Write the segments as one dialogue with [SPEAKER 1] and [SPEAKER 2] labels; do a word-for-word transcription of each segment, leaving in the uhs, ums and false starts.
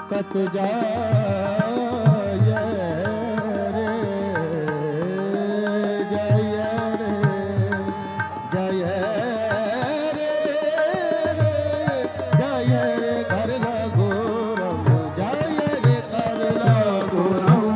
[SPEAKER 1] कत जाय रे जय रे जय रे जय रे कर लगोरम जय रे कर लगोरम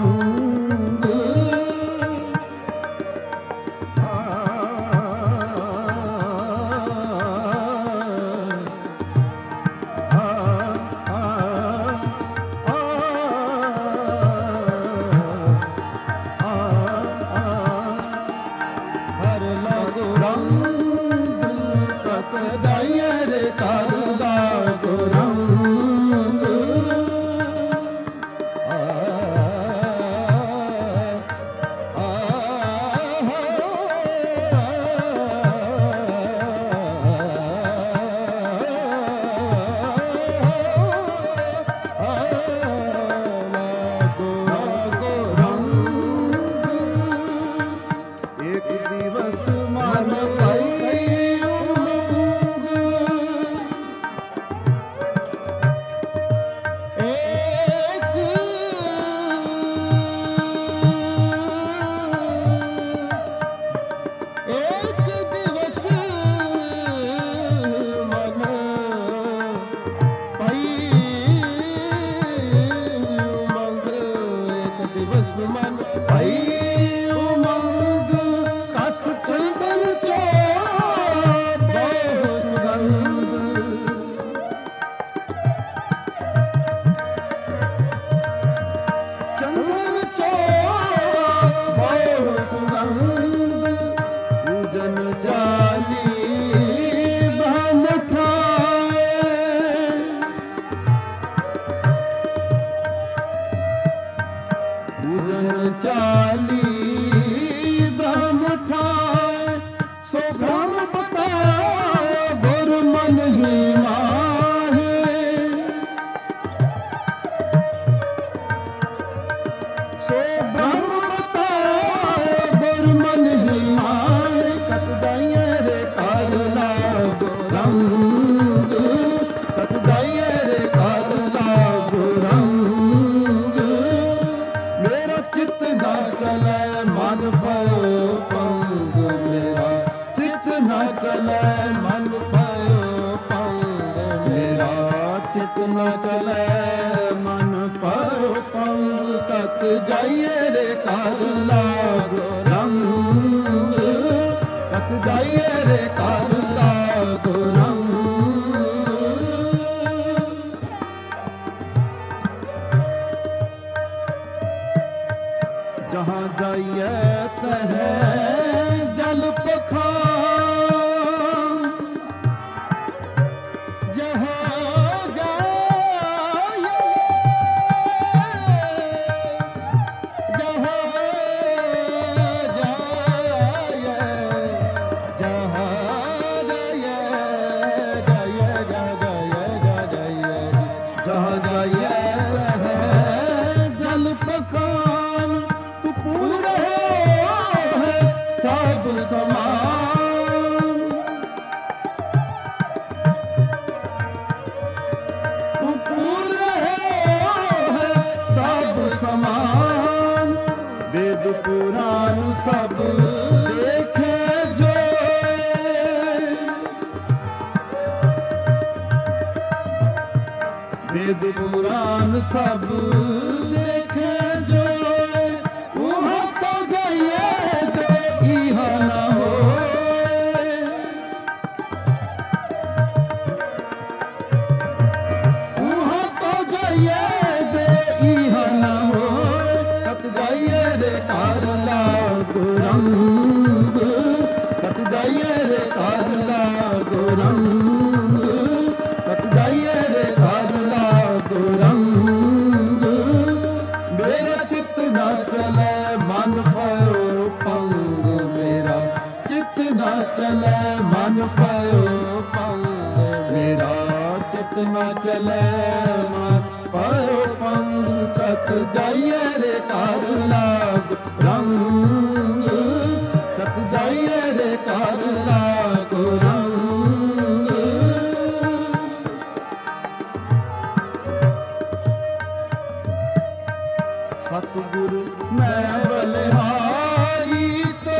[SPEAKER 1] सतगुर मैं बलिहारी तो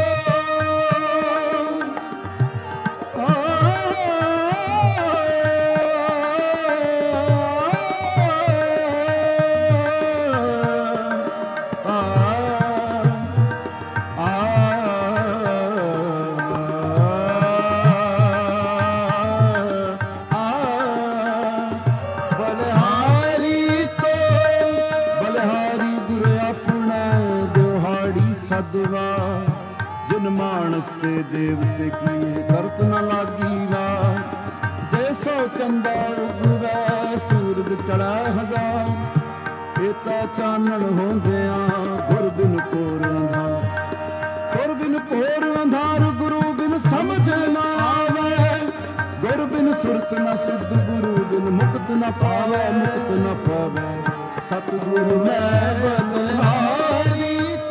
[SPEAKER 1] सदवा जिन मानस ते देवते किए करत न लागी वा जैसो चंदा उगवै सूरज चढ़ै हजार एता चानण होंदिया गुर बिन कोर अंधार गुर बिन कोर अंधार गुरु बिन समझ न आवे गुर बिन सुरत न सिद्ध गुरु बिन मुक्त न पावे मुक्त न पावे सतगुरु मैं बलिहारी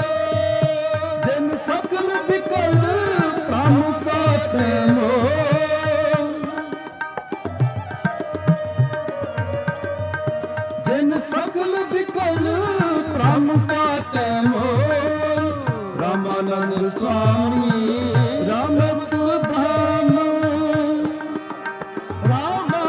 [SPEAKER 1] सकल विकल काम काटे मोह जिन सकल विकल प्राम काटे मोह रामानंद स्वामी रामत ब्रह्म रामा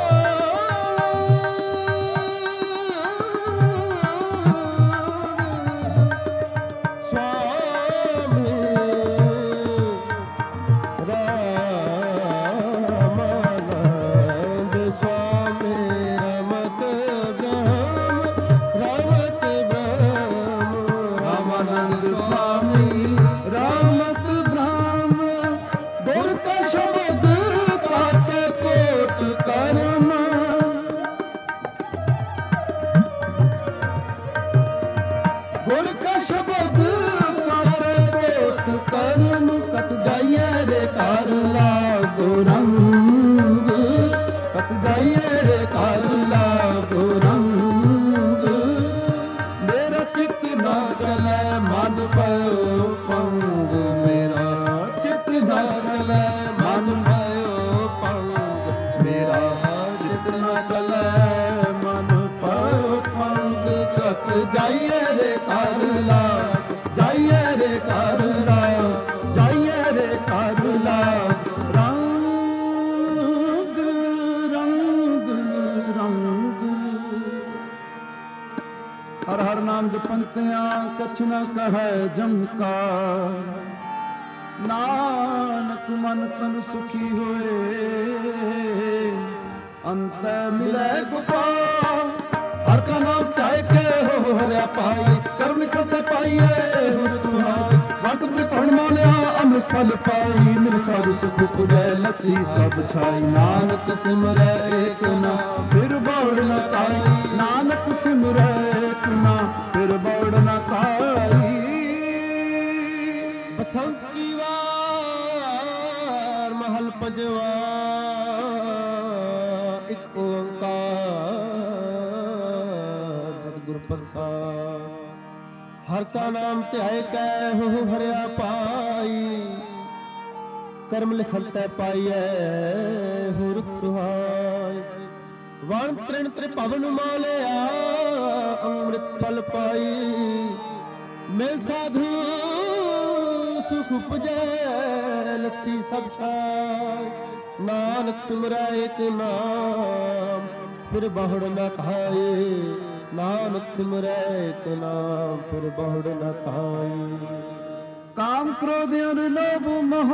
[SPEAKER 1] गुर का शब्द काटे कोट कर्म कत जाइए रे कर लागो रंग कत जाइए रे कर लागो रंग मेरा चित्त न चले मन भयो पंग मेरा चित्त न चले मन भयो पंग मेरा चित्त न चले मन भयो पंग कत जाइए रे कर ला जाइए रे कर ला जाइए रे कर ला रंग रंग रंग हर हर नाम जपंतिया कछ न कहे जमका नानक मन तन सुखी होए अंत मिले गोपाल हर का नाम चाहे के हो हरिया पाई कर्म लिखते पाइए वट त्रिकोण मालिया अमृत फल पाई मिल साधु सुख पुजै लती सब छाई नानक सिमरै एक नाम फिर बौड़ न काई नानक सिमरै एक नाम फिर बौड़ न काई बसंत की वार महल पंजवा एक ओंकार प्रसाद हर का नाम ध्याय कै हो हरिया पाई कर्म लिखल तै पाइए हो रुख सुहाय वण तृण त्रिभवन मालिया अमृत फल पाई मिल साधु सुख पुजै लती सब छाय नानक सिमरै एक नाम फिर बहुड़ न खाए नानक सिमरै एक नाम फिर बहुड़ न खाए काम क्रोध और लोभ मोह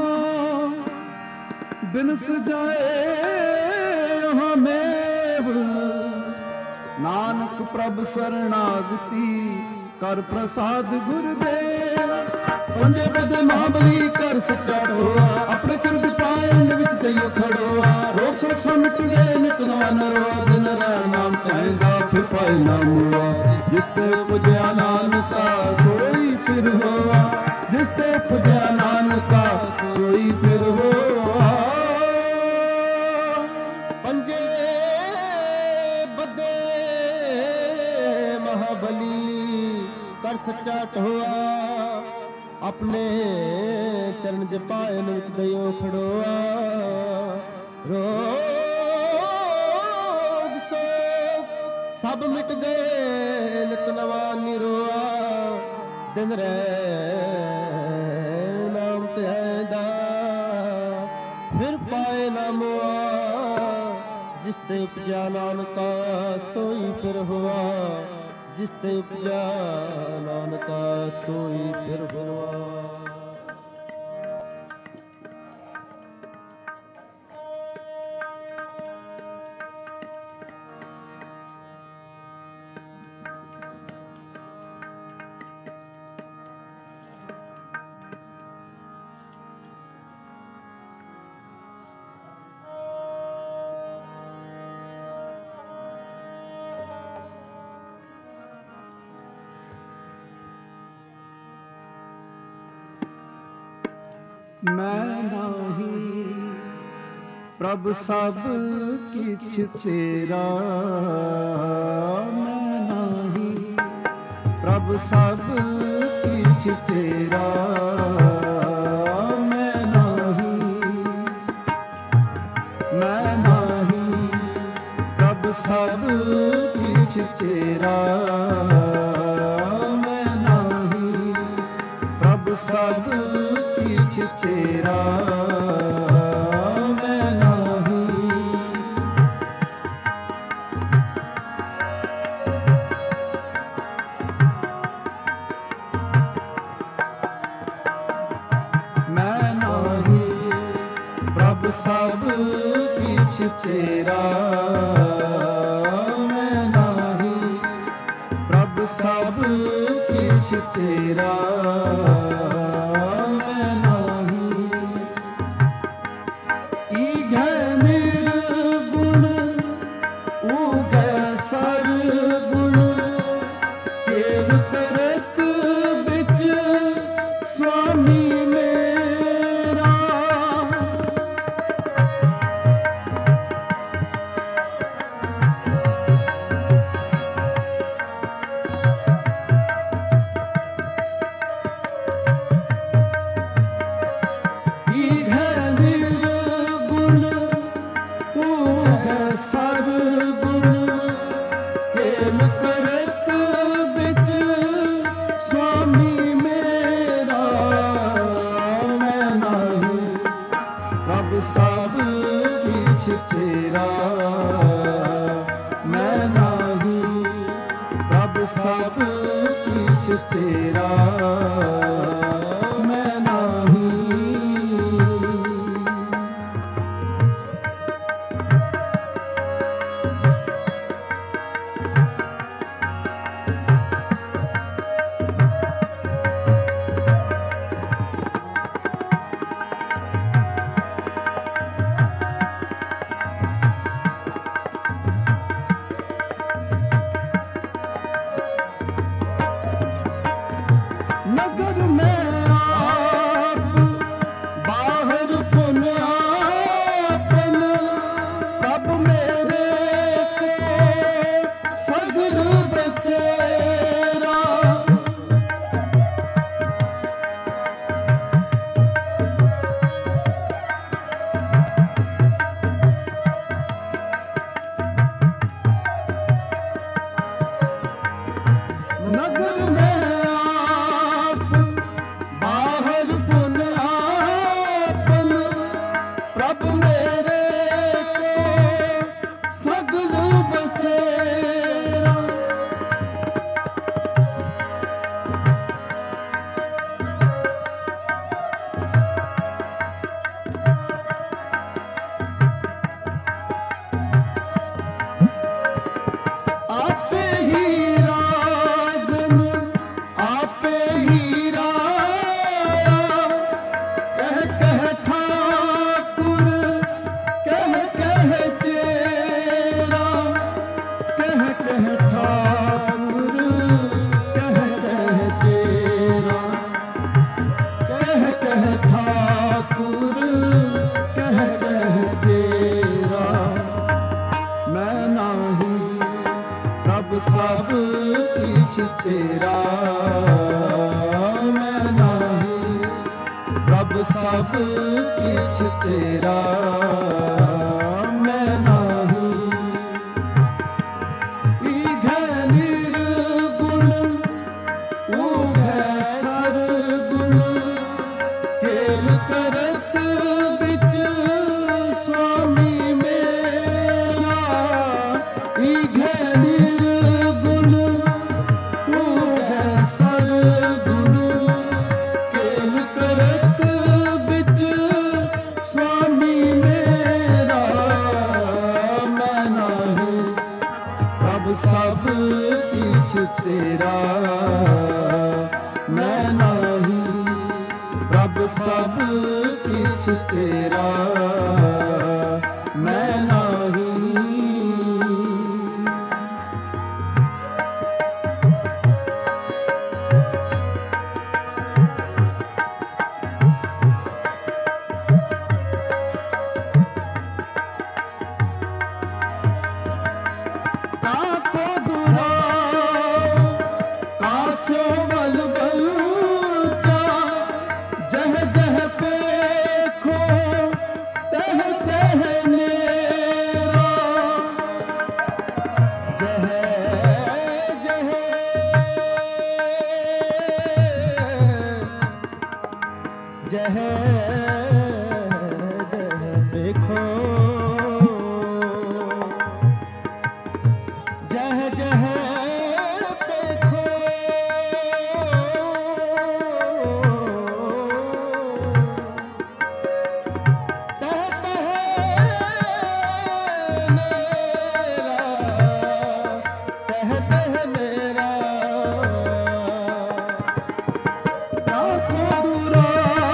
[SPEAKER 1] बिनस जाए हमें नानक प्रभ शरणागति कर प्रसाद गुरुदेव पंजे बदे महाबली कर सच्चा ढोआ अपने चरण पायन विच दइयो खड़ोआ रोग सुख सब मिट गए नित नवा नरवा दिन राम नाम कहेगा फिर पाए ना मुआ जिस ते पुजया नानका सोई फिर होआ जिस ते पुजया नानका सोई फिर होआ पंजे बदे महाबली कर सच्चा ढोआ अपने चरण जपायन विच दइयो खड़ोआ रोग शोक
[SPEAKER 2] ਸਭ ਮਿਟ ਗਏ ਨਿਤ ਨਵਾ ਨਿਰੋਆ, ਦਿਨ ਰਹਿ ਨਾਮ ਧਿਆਇਦਾ, ਫਿਰ ਪਾਏ ਨਾ ਮੁਆ, ਜਿਸ ਤੇ ਉਪਜਾ ਨਾਨਕਾ ਸੋਈ ਫਿਰ ਹੋਆ, ਜਿਸ ਤੇ ਉਪਜਾ ਨਾਨਕਾ ਸੋਈ ਫਿਰ ਹੋਆ।
[SPEAKER 1] ਮੈਂ ਨਾਹੀ ਪ੍ਰਭ ਸਭ ਕਿਛ ਤੇਰਾ, ਮੈਂ ਨਾਹੀ ਪ੍ਰਭ ਸਭ ਕਿਛ ਤੇਰਾ, ਮੈਂ ਨਾਹੀ ਮੈਂ ਨਾਹੀ ਪ੍ਰਭ ਸਭ ਕਿਛ ਤੇਰਾ, ਮੈਂ ਨਾਹੀ ਪ੍ਰਭ ਸਭ ਕਿਛ ਤੇਰਾ, ਮੈਂ ਨਾਹੀ ਮੈਂ ਨਾਹੀ ਪ੍ਰਭ ਸਭ ਕਿਛ ਤੇਰਾ, ਮੈਂ ਨਾਹੀ ਪ੍ਰਭ ਸਭ ਕਿਛ ਤੇਰਾ, ਸਭ ਕਿਛ ਤੇਰਾ, ਮੈਂ ਨਾਹੀ ਪ੍ਰਭ ਸਭ ਕਿਛ ਤੇਰਾ, ਮੈਂ ਨਾਹੀ ਸਭ ਕਿਛ ਤੇਰਾ, ਮੈਂ ਨਾਹੀ ਪ੍ਰਭ ਸਭ ਕਿਛ ਤੇਰਾ, ਮੈਂ ਨਾਹੀ सब किछ तेरा मैं नाही, प्रभ सब किछ तेरा मैं नाही। काको दुरा कास्यो बल बलचा, जह जह पेखो तह तह नेरा, जह जह जह जह देखो जह जह देखो तह तह नेरा, तह तह नेरा। कासो दुरा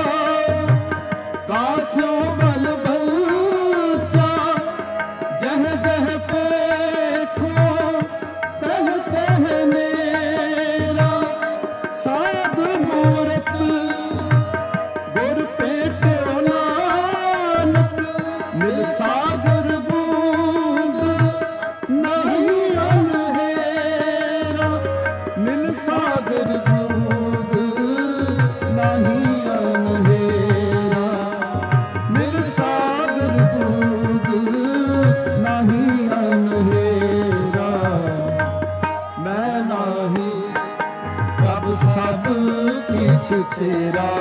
[SPEAKER 1] कास्यो बल बलचा, जह जह पेखो तह तह नेरा। साध मूरत गुर पेट्यो नानक, मिल सागर बूंद नहीं अनहेरा, मिल सागर बूंद नहीं अनहेरा, मिल सागर बूंद नहीं अनहेरा। मैं नाही, प्रभ सब किछ तेरा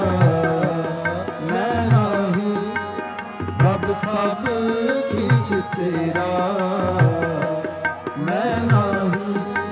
[SPEAKER 1] मैं नाही, प्रभ सब किछ तेरा मैं नाही।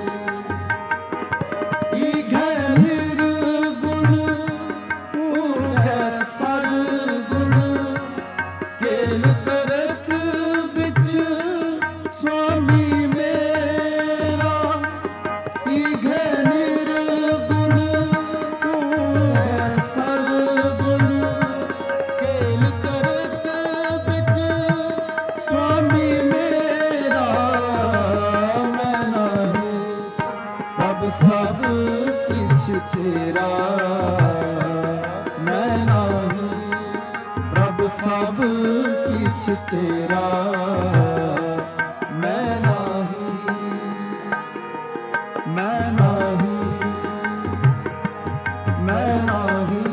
[SPEAKER 1] ईघै निर्गुण तू है सरगुण, केल करत बिच स्वामी मेरा। ईघै निर्गुण तू है सरगुण, केल करत बिच स्वामी मेरा। मैं नाही, प्रभ सब किछ तेरा मैं नाही, प्रभ सब किछ तेरा मैं नाही, मैं नाही, मैं नाही।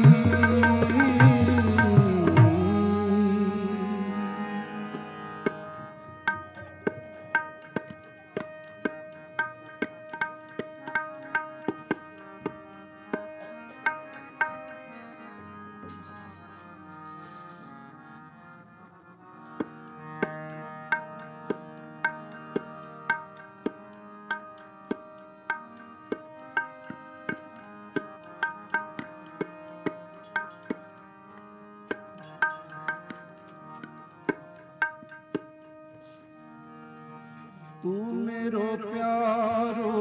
[SPEAKER 1] तू मेरो प्यारो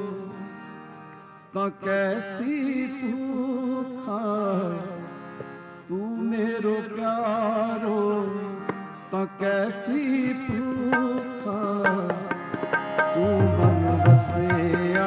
[SPEAKER 1] ता कैसी भूखा, तू मेरो प्यारो ता कैसी भूखा। तू मन बसिया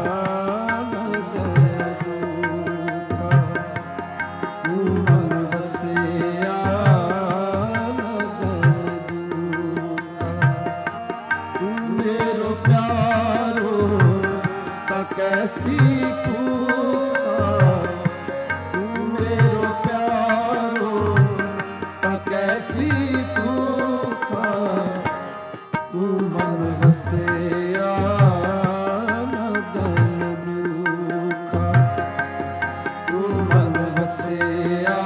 [SPEAKER 1] लगे दुखा, तू मन बसिया लगे दुखा। तू मेरो प्यारो ता कैसी भूखा, तू मेरो प्यारो ता कैसी भूखा। तू मन बसिया लगन दुखा, तू मन बसिया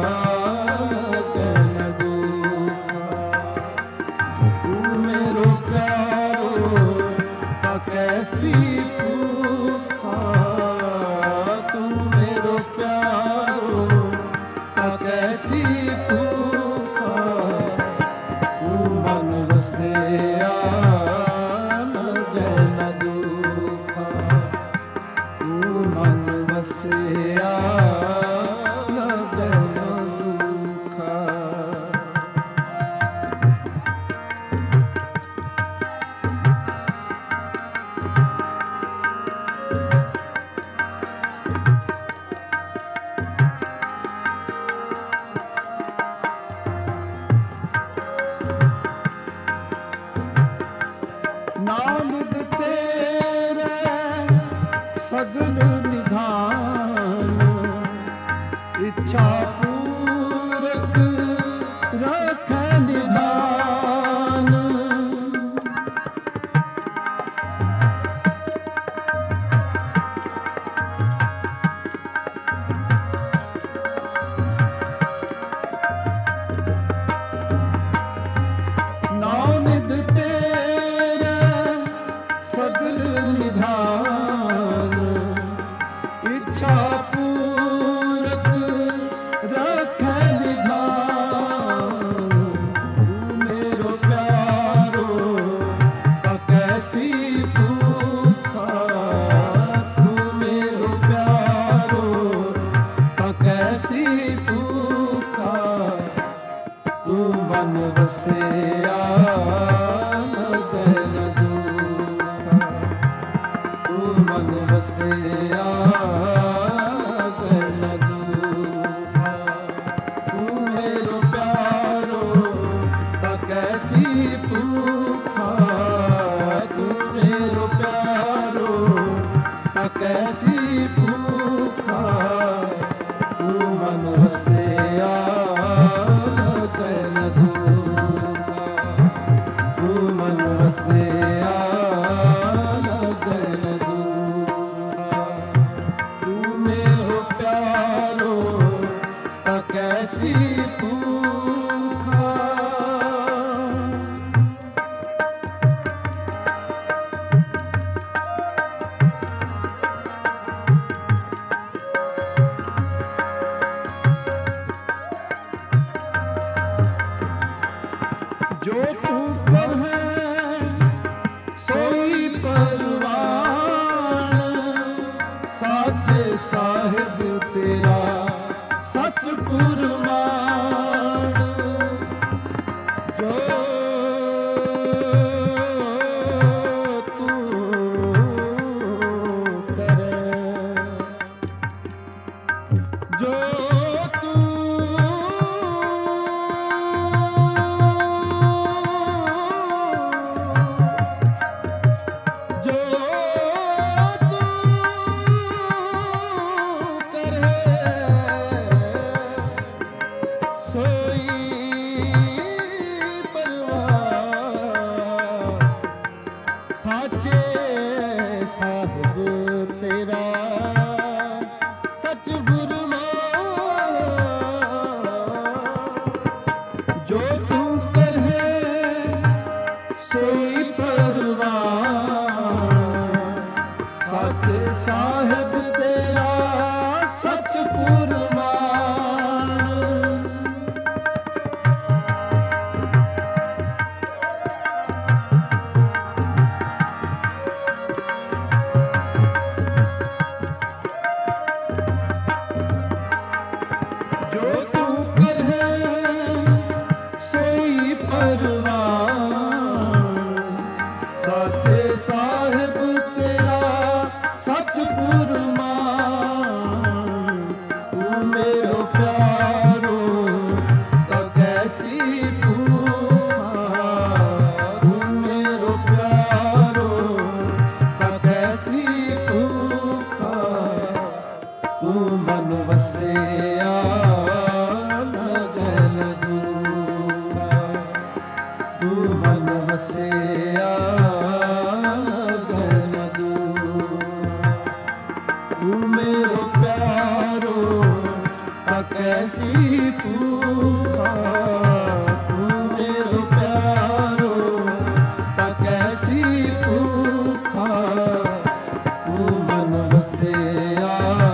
[SPEAKER 1] लगन दुखा। तू मेरो प्यारो ता कैसी भूखा, तू मेरो प्यारो ता कैसी भूखा। तू मन बसिया लगे सगल निधान इच्छा पूरक रखे निधान तू मेरो प्यारो का कैसी भूखा तू मेरो प्यारो का कैसी भूखा तू मन बसिया जो तू कर है सोई परवान साचे साहिब तेरा सच कुरबान जो तू करे जो साचे साहिब तेरा सच गुरमान जो तू कर है सोई परवान साचे साहिब तेरा सच गुरमान साथे साहिब तेरा सच गुरमान तू मेरो प्यारो तो कैसी भूखा तू मेरो प्यारो तो कैसी भूखा तू मन बसिया लगन दूंगा तू मन बसिया मेरो प्यारो का कैसी भूखा तू मेरो प्यारो का कैसी भूखा तू मन बसिया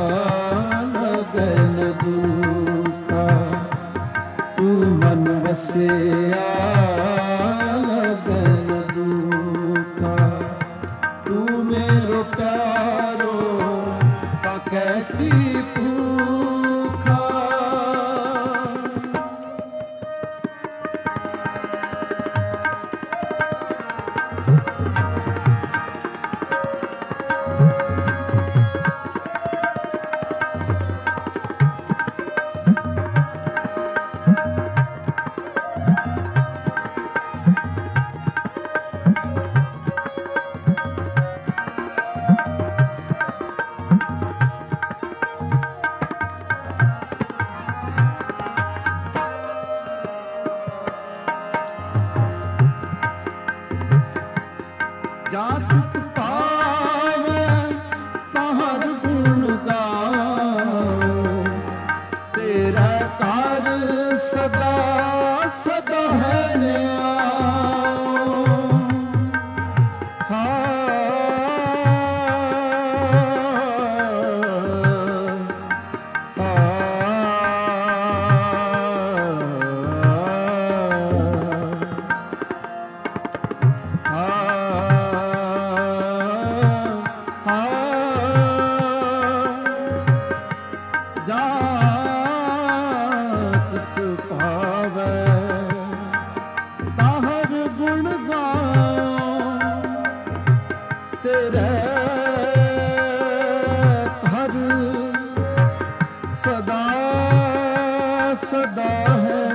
[SPEAKER 1] लगन दूंगा तू मन बसिया लगन दूंगा तू मेरो प्यारो कैसी भूखा ਹਰ ਸਦਾ ਸਦਾ ਹੈ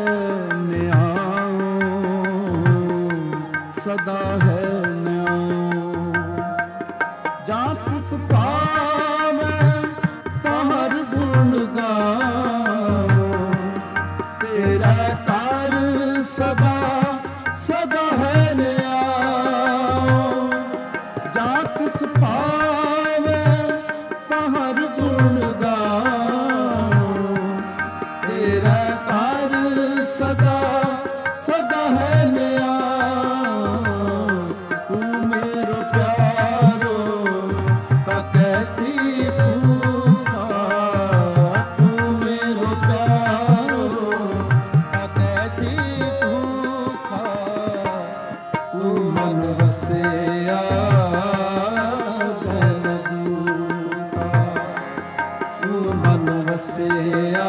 [SPEAKER 1] ਨਿਆਉ, ਸਦਾ ਹੈ ਨਿਆਉ। ਜਾਂ ਤਿਸ ਪਾਵੈ ਤਾਂ ਹਰ ਗੁਣ ਗਾਉ, ਤੇਰਾ ਕਰ ਸਦਾ ਸਦਾ ਹੈ ਨਿਆਉ। ਜਾਂ ਤਿਸ ਪਾਵੈ ਤਾਂ ਹਰ ਗੁਣ ਗਾਉ, ਤੇਰਾ ਕਰ ਸਦਾ ਸਦਾ ਹੈ ਨਿਆਉ। ਤੂੰ ਮੇਰੋ ਪਿਆਰੋ ਤਾਂ ਕੈਸੀ ਭੂਖਾ, ਤੂੰ ਮੇਰੋ ਪਿਆਰੋ ਤਾਂ ਕੈਸੀ ਭੂਖਾ। ਤੂੰ ਮਨ ਵਸਿਆ ਗਨ ਦੂਖਾ, ਤੂੰ ਮਨ ਵਸਿਆ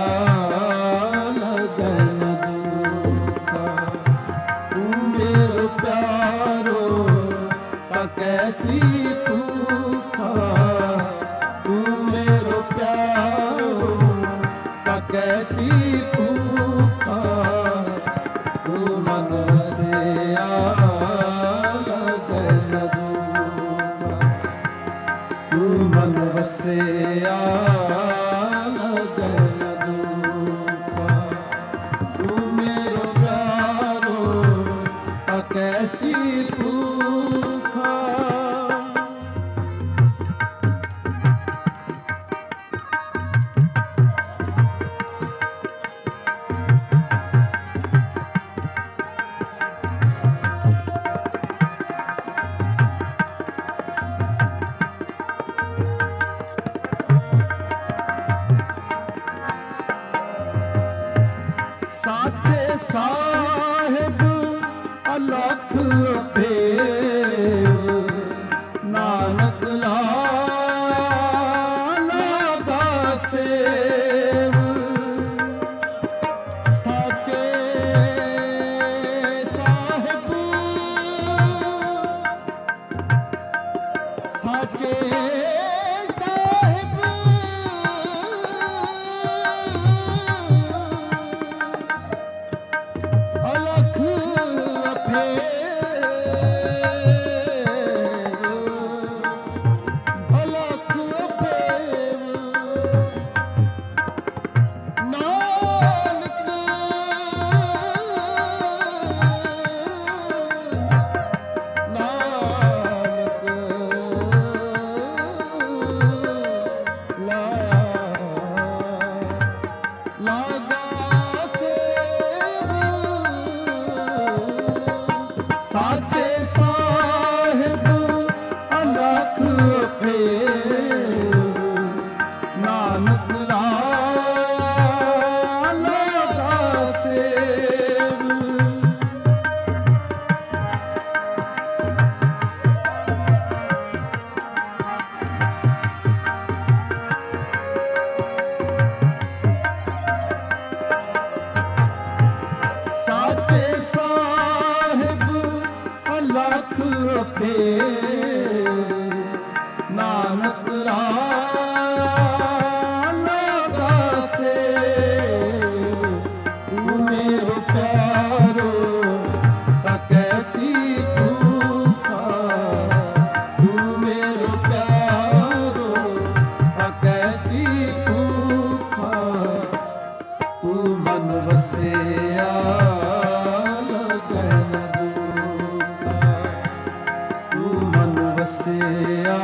[SPEAKER 1] ਲਗਨ ਦੂਖਾ। ਤੂੰ ਮੇਰੋ ਪਿਆਰੋ ਤਾਂ ਕੈਸੀ ਭੂਖਾ, ਤੂੰ ਮੇਰੋ ਪਿਆਰੋ ਤਾਂ ਕੈਸੀ ਭੂਖਾ। ਤੂੰ ਮਨ ਵਸਿਆ ਲਗਨ ਦੂਖਾ, ਤੂੰ ਮਨ ਵਸਿਆ ਲਗਨ ਦੂਖਾ। ਤੂੰ ਮੇਰੋ ਪਿਆਰੋ ਤਾਂ ਕੈਸੀ ਭੂਖਾ। ਸਾਚੇ ਸਾਹਿਬ ਅਲਖ ਭੇਵ, ਨਾਨਕ ਲਾਲਾ ਦਾ ਸੇਵ। ਸਾਚੇ ਸਾਹਿਬ ਸਾਚੇ ਸਾਹਿਬ ਅਲਖ ਅਭੇਦ, ਅਲਖ ਅਭੇਦ। ਨਾਨਕ ਨਾਨਕ ਲਾ ਲਾਗਾ ਸੇਵ। ਸਾਚੇ ਸਾਹਿਬ ਅਲਖ ਭੇਵ, ਨਾਨਕ ਲਾਲਾ ਦਾ ਸੇਵ। ਸਾਚੇ ਸਾਹਿਬ ਅਲਖ ਭੇਵ, ਨਾਨਕ ਲਾਲਾ ਦਾ ਸੇਵ। ਤੂੰ ਮੇਰੋ ਪਿਆਰੋ ਤਾਂ ਕੈਸੀ ਭੂਖਾ, ਤੂੰ ਮੇਰੋ ਪਿਆਰੋ ਤਾਂ ਕੈਸੀ ਭੂਖਾ। ਤੂੰ ਮਨ ਵਸਿਆ ਲਗਨ ਦੂਖਾ, ਤੂੰ ਮਨ ਵਸਿਆ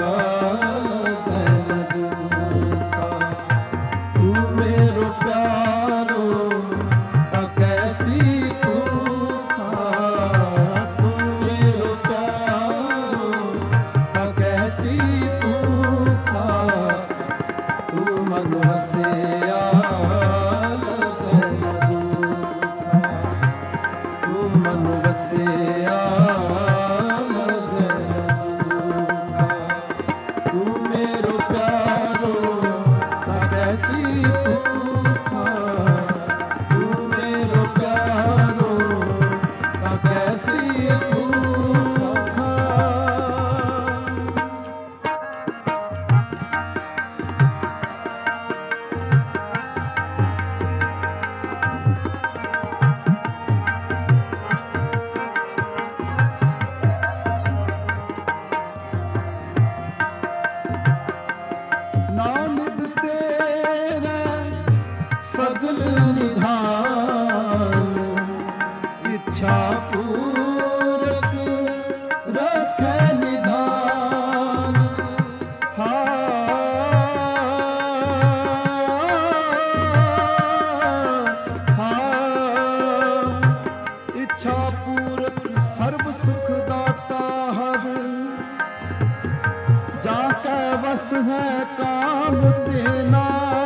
[SPEAKER 1] ਲਗਨ ਦੂਖਾ। ਤੂੰ ਮੇਰੋ ਪਿਆਰੋ ਤਾਂ ਕੈਸੀ ਭੂਖਾ, ਤੂੰ ਮੇਰੋ ਪਿਆਰੋ ਤਾਂ ਕੈਸੀ ਭੂਖਾ। ਤੂੰ ਮਨ ਵਸਿਆ ਲਗਨ ਦੂਖਾ, ਤੂੰ ਮਨ ਵਸਿਆ ਲਗਨ ਦੂਖਾ। ਬਸ ਹੈ ਕਾਮ ਤੇਨਾ,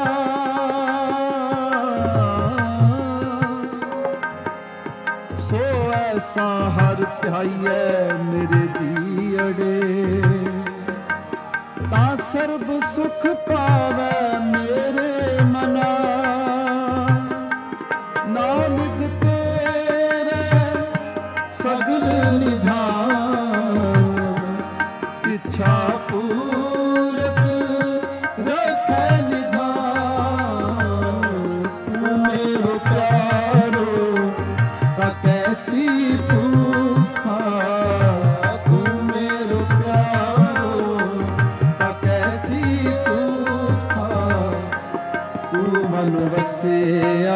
[SPEAKER 1] ਸੋ ਐਸਾ ਹਰ ਧਿਆਈਐ ਮੇਰੇ ਜੀਅੜੇ, ਤਾਂ ਸਰਬ ਸੁਖ ਪਾਵੈ ਮੇਰੇ ਮਨਾ। ਨਾਨਕ ਤੇਰੇ ਸਗਲ ਨਿਧਾਨ, ਇੱਛਾ ਪੂਰਕ ਰੱਖੈ ਨਿਧਾਨ। ਤੂੰ ਮੇਰੋ ਪਿਆਰੋ ਤਾ ਕੈਸੀ ਭੂਖਾ, ਤੂੰ ਮੇਰੋ ਪਿਆਰੋ ਤਾ ਕੈਸੀ ਭੂਖਾ। ਤੂੰ ਮਨ ਵਸਿਆ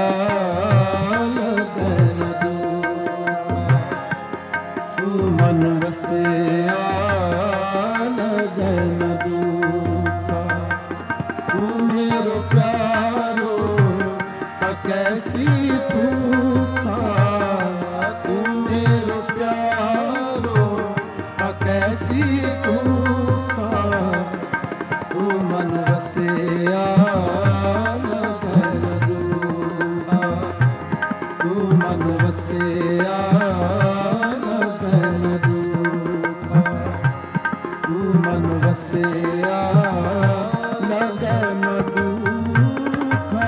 [SPEAKER 1] ਲਗਨ ਦੂਰਾ, ਤੂੰ ਮਨ ਵਸਿਆ ਲਗਨ ਦੂਰਾ। ਤੂੰ ਮੇਰੋ ਪਿਆਰੋ ਤਾ ਕੈਸੀ ਭੂਖਾ, ਤੂੰ ਮੇਰੋ ਪਿਆਰੋ ਤਾ ਕੈਸੀ ਭੂਖਾ। ਤੂੰ ਮਨ ਵਸਿਆ ਲਗਨ ਦੂਰਾ, ਤੂੰ ਮਨ ਵਸਿਆ ਲਗਨ ਦੂਰਾ। ਤੂੰ ਮਨ ਵਸਿਆ ਲਗਨ ਦੂਖਾ।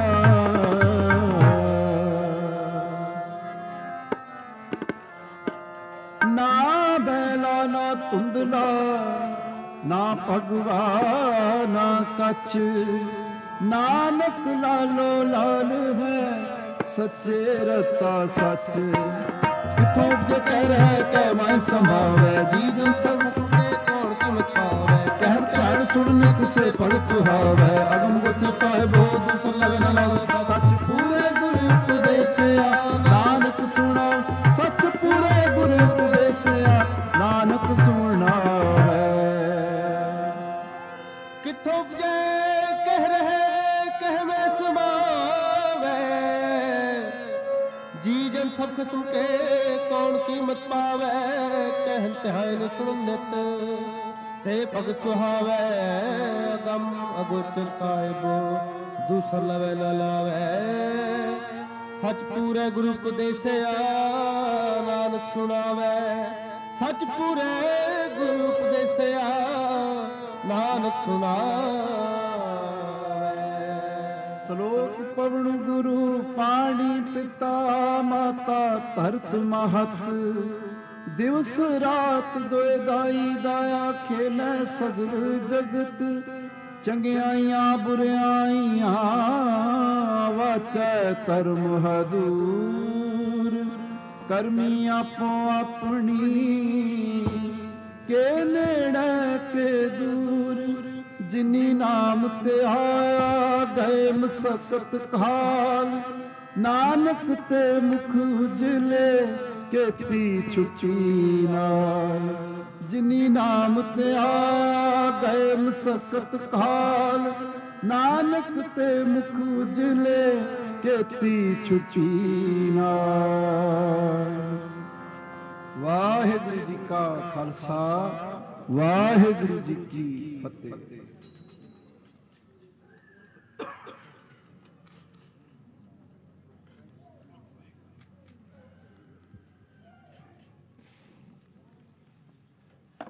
[SPEAKER 1] ਨਾ ਬੈਲਾ ਨਾ ਧੁੰਦਲਾ, ਨਾ ਭਗਵਾ ਨਾ ਕੱਚ। ਨਾਨਕ ਲਾਲੋ ਲਾਲ ਹੈ ਸੱਚੇ ਰਤਾ ਸੱਚ। ਕਿਥੋਂ ਜੇ ਕਹਿ ਰਹਿ ਕਹਿ ਮੈਂ ਸੰਭਾਵੈ, ਜੀ ਜਨ ਸਭ ਸੁਣੇ ਕੌਣ ਤੁਮ ਖਾਵੈ। ਕਹਿ ਧਿਆਨ ਸੁਣ ਨਿਤ ਸੇ ਫਲ ਸੁਹਾਵੈ, ਅਗਮ ਗੁਥ ਸਾਹਿਬੋ ਦੁਸ ਲਗਨ ਲਾਵੈ। ਸੱਚ ਪੂਰੇ ਗੁਰ ਉਪਦੇਸਿਆ ਨਾਨਕ ਸੁਣੋ, ਸੱਚ ਪੂਰੇ ਗੁਰ ਉਪਦੇਸਿਆ ਨਾਨਕ ਸੁਣਾਵੈ। ਕਿਥੋਂ ਜੇ ਕਹਿ ਰਹੇ ਕਹਿ ਮੈਂ ਸਮਾਵੈ, ਜੀ ਜਨ ਸਭ ਖਸਮ ਕੇ ਕੌਣ ਕੀਮਤ ਪਾਵੈ। ਕਹਿਨ ਧਿਆਨ ਸੁਣ ਨਿਤ ਸੇ ਭਗਤ ਸੁਹਾਵੈ, ਅਗਮ ਅਗੋਚਰ ਸਾਹਿਬੋ ਦੂਸਰ ਲਵੈ ਨ ਲਾਵੈ। ਸੱਚ ਪੂਰੇ ਗੁਰੂ ਉਪਦੇਸਿਆ ਨਾਨਕ ਸੁਣਾਵੈ, ਸੱਚ ਪੂਰੇ ਗੁਰੂ ਉਪਦੇਸਿਆ ਨਾਨਕ ਸੁਣਾਵੈ। ਸ਼ਲੋਕ ਪਵਨ ਗੁਰੂ ਪਾਣੀ ਪਿਤਾ ਮਾਤਾ ਧਰਤ ਮਹਤ। ਦਿਵਸ ਰਾਤ ਦੋਇ ਦਾਈ ਦਾਇਆ ਖੇਲੈ ਸਗਲ ਜਗਤ। ਚੰਗਿਆਈਆਂ ਬੁਰਿਆਈਆਂ ਵਾਚੈ ਧਰਮ ਹਦੂਰ। ਕਰਮੀ ਆਪੋ ਆਪਣੀ ਕੇ ਨੇੜੇ ਕੇ ਦੂਰ। ਜਿਨੀ ਨਾਮ ਤੇ ਆਇਆ ਗਏ ਮਸਕਤ ਕਾਲ। ਨਾਨਕ ਤੇ ਮੁਖ ਉਜਲੇ ਕੀਤੀ ਛੁੱਟੀ ਨਾਲ। ਜਿਨੀ ਨਾਮ ਤੇ ਆਇਆ ਗਏ ਮਸਕਤ ਕਾਲ। ਨਾਨਕ ਤੇ ਮੁਖ ਉਜਲੇ ਕੀਤੀ ਛੁੱਟੀ ਨਾਲ। ਵਾਹਿਗੁਰੂ ਜੀ ਕਾ ਖਾਲਸਾ, ਵਾਹਿਗੁਰੂ ਜੀ ਕੀ ਫਤਿਹ।